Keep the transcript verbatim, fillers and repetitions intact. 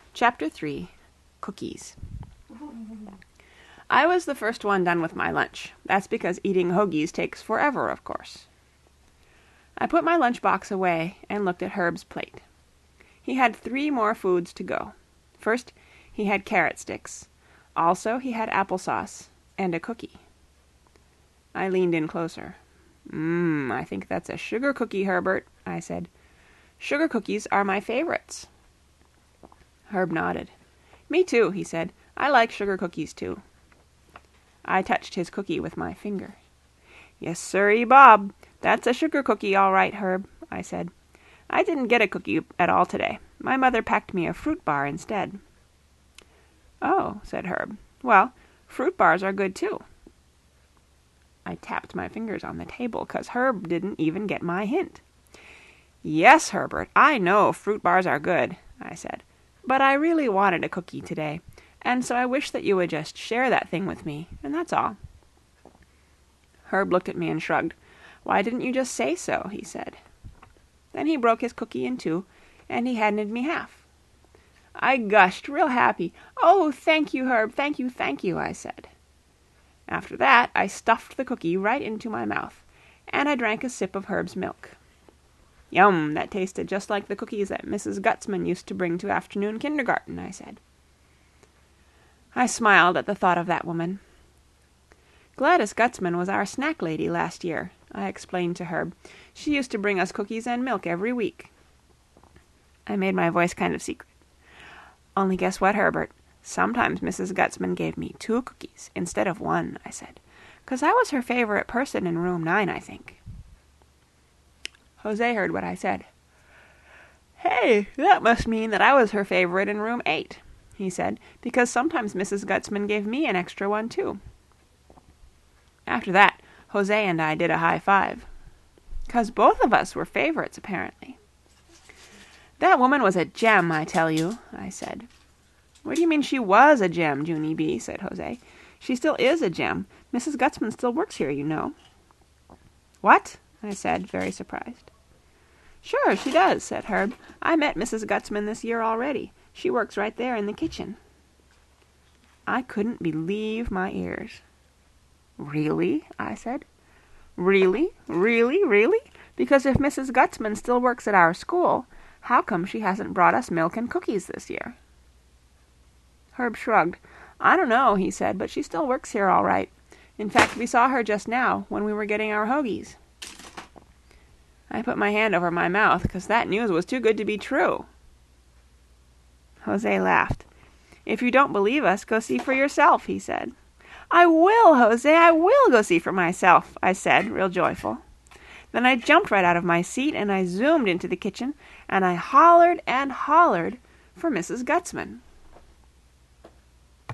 Chapter three. Cookies. I was the first one done with my lunch. That's because eating hoagies takes forever, of course. I put my lunch box away and looked at Herb's plate. He had three more foods to go. First, he had carrot sticks. Also, he had applesauce and a cookie. I leaned in closer. Mmm, I think that's a sugar cookie, Herbert, I said. Sugar cookies are my favorites. Herb nodded. Me too, he said. I like sugar cookies too. I touched his cookie with my finger. Yes, sirree, Bob. That's a sugar cookie, all right, Herb, I said. I didn't get a cookie at all today. My mother packed me a fruit bar instead. Oh, said Herb. Well, fruit bars are good too. I tapped my fingers on the table, 'cause Herb didn't even get my hint. Yes, Herbert, I know fruit bars are good, I said. But I really wanted a cookie today, and so I wish that you would just share that thing with me, and that's all. Herb looked at me and shrugged. Why didn't you just say so, he said. Then he broke his cookie in two, and he handed me half. I gushed real happy. Oh, thank you, Herb, thank you, thank you, I said. After that, I stuffed the cookie right into my mouth, and I drank a sip of Herb's milk. Yum, that tasted just like the cookies that Missus Gutzman used to bring to afternoon kindergarten, I said. I smiled at the thought of that woman. Gladys Gutzman was our snack lady last year, I explained to Herb. She used to bring us cookies and milk every week. I made my voice kind of secret. Only guess what, Herbert? Sometimes Missus Gutzman gave me two cookies instead of one, I said, 'cause I was her favorite person in room nine, I think. Jose heard what I said. Hey, that must mean that I was her favorite in room eight, he said, because sometimes Missus Gutzman gave me an extra one, too. After that, Jose and I did a high five. 'Cause both of us were favorites, apparently. That woman was a gem, I tell you, I said. What do you mean she was a gem, Junie B., said Jose. She still is a gem. Missus Gutzman still works here, you know. What? I said, very surprised. Sure, she does, said Herb. I met Missus Gutzman this year already. She works right there in the kitchen. I couldn't believe my ears. Really? I said. Really? Really? Really? Because if Missus Gutzman still works at our school, how come she hasn't brought us milk and cookies this year? Herb shrugged. I don't know, he said, but she still works here all right. In fact, we saw her just now when we were getting our hoagies. I put my hand over my mouth, 'cause that news was too good to be true. Jose laughed. If you don't believe us, go see for yourself, he said. I will, Jose, I will go see for myself, I said, real joyful. Then I jumped right out of my seat, and I zoomed into the kitchen, and I hollered and hollered for Missus Gutzman.